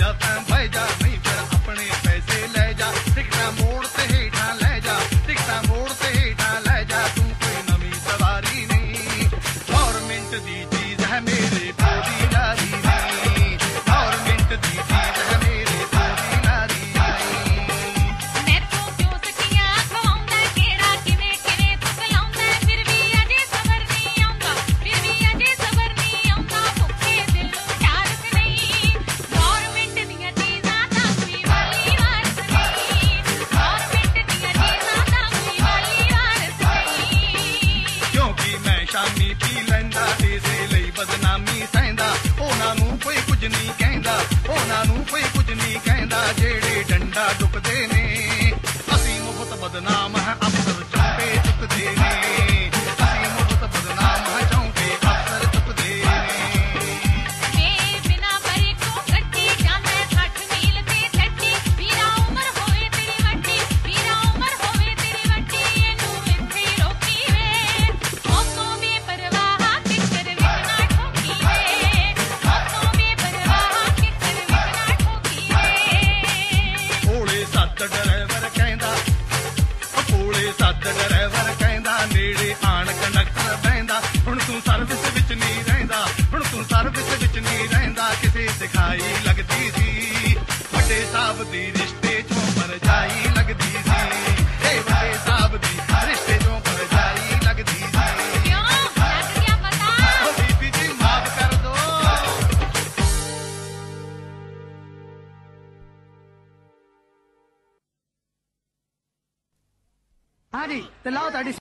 ਤਾਂ ਬਹਿ ਜਾ ਨਹੀਂ ਫਿਰ ਆਪਣੇ ਪੈਸੇ ਲੈ ਜਾ ਟਿਕਟਾਂ ਮੋੜ ਤੇ ਹੇਠਾਂ ਲੈ ਜਾ ਟਿਕਟਾਂ ਮੋੜ ਤੇ ਹੇਠਾਂ ਲੈ ਜਾ ਤੂੰ ਕੋਈ ਨਵੀਂ ਸਵਾਰੀ ਨਹੀਂ ਗੌਰਮਿੰਟ ਦੀ ਚੀਜ਼ ਹੈ ਮੇਰੇ ਪਿਓ ਦੀ ਲਾਰੀ ਨਹੀਂ ਗੌਰਮਿੰਟ ਦੀ ਚੀਜ਼ ਹੈ ਮੇਰੇ ਪਿਓ ਦੀ ਲਾਰੀ ਨਹੀਂ ਮੈਥੋਂ ਕਿਉਂ ਸਖੀਆਂ ਖਵਾਉਂਦਾ ਕਿਹੜਾ ਕਿਵੇਂ ਕਿਵੇਂ ਪਕਲਾਉਂਦਾ ਫਿਰ ਵੀ ਅਜੇ ਸਬਰ ਨਹੀਂ ਆਉਂਦਾ ਫਿਰ ਵੀ ਅਜੇ ਸਬਰ ਨਹੀਂ ਆਉਂਦਾ ਭੁੱਖੇ ਦਿਲ ਨੂੰ ਚਾਰਕ ਨਹੀਂ ਗੌਰਮਿੰਟ ਦੀਆਂ ਚੀਜ਼ਾਂ ਦਾ ਕੋਈ ਵਾਲੀ ਵਾਰਸ ਨਹੀਂ ਗੌਰਮਿੰਟ ਦੀਆਂ ਚੀਜ਼ਾਂ ਦਾ ਕੋਈ ਵਾਲੀ ਵਾਰਸ ਨਹੀਂ ਕਿਉਂਕਿ ਮੈਂ ਸ਼ਾਮੀ ਪੀ ਲੈਂਦਾ ਇਸੇ ਲਈ ਬਦਨਾਮੀ ਸਹਿੰਦਾ ਉਹਨਾਂ ਨੂੰ ਕੋਈ ਕੁਝ ਨਹੀਂ ਕਹਿੰਦਾ ਉਹਨਾਂ ਨੂੰ ਕੋਈ ਕੁਝ ਨਹੀਂ ਕਹਿੰਦਾ ਜਿਹੜੇ ਡੰਡਾ ਡੁੱਕਦੇ ਨੇ ਅਸੀਂ ਮੁਫਤ ਬਦਨਾਮ ਹੈ ਅਫਸਰ ਚੌਂਕੇ ਚੁੱਕਦੇ ਨੇ ਅਸੀਂ ਮੁਫਤ ਬਦਨਾਮ ਹੈ ਚੌਂਕੇ ਅਫਸਰ ਚੁੱਕਦੇ ਨੇ ਵੇ ਬਿਨਾ ਬਰੇ ਕੋ ਗੱਡੀ ਜਾਂਦਾ 60 ਮੀਲ ਤੇ ਛੱਡੀ ਵੀਰਾ ਉਮਰ ਹੋਵੇ ਤੇਰੀ ਵੱਡੀ ਵੀਰਾ ਉਮਰ ਹੋਵੇ ਤੇਰੀ ਵੱਡੀ ਇਹਨੂੰ ਇੱਥੇ ਹੀ ਰੋਕੀ ਵੇ ਮੌਸੋਂ ਬੇਪਰਵਾਹ ਕਿੱਕਰ ਵਿੱਚ ਨਾ ਠੋਕੀ ਵੇ ਮੌਸੋਂ ਬੇਪਰਵਾਹ ਕਿੱਕਰ ਵਿੱਚ ਨਾ ਠੋਕੀ ਵੇ ਕੋਲੇ ਸੱਤ ਡਰਾਈਵਰ ਕਹਿੰਦਾ ਕੋਲੇ ਸੱਤ ਡਰਾਈਵਰ ਕਹਿੰਦਾ ਨੇੜੇ ਆਣ ਕੰਡਕਟਰ ਬਹਿੰਦਾ ਹੁਣ ਤੂੰ ਸਰਵਿਸ ਵਿੱਚ ਨਹੀਂ ਰਹਿੰਦਾ ਹੁਣ ਤੂੰ ਸਰਵਿਸ ਵਿੱਚ ਨਹੀਂ ਰਹਿੰਦਾ ਕਿਸੇ ਦਿਖਾਈ ਲੱਗਦੀ ਸੀ ਵੱਡੇ ਸਾਹਿਬ ਦੀ ਰਿਸ਼ਤੇ ਚੋਂ ਪਰਜਾਈ ਲੱਗਦੀ ਸੀ ਇਹ ਵੱਡੇ ਸਾਹਿਬ ਦੀ ਰਿਸ਼ਤੇ ਚੋਂ ਪਰਜਾਈ ਲੱਗਦੀ ਸੀ ਕਿਉਂ ਲੱਗ ਗਿਆ ਪਤਾ ਓ ਬੀਬੀ ਜੀ ਮਾਫ ਕਰ ਦੋ ਹਾਂਜੀ ਤੇ ਲਾਓ ਤੁਹਾਡੀ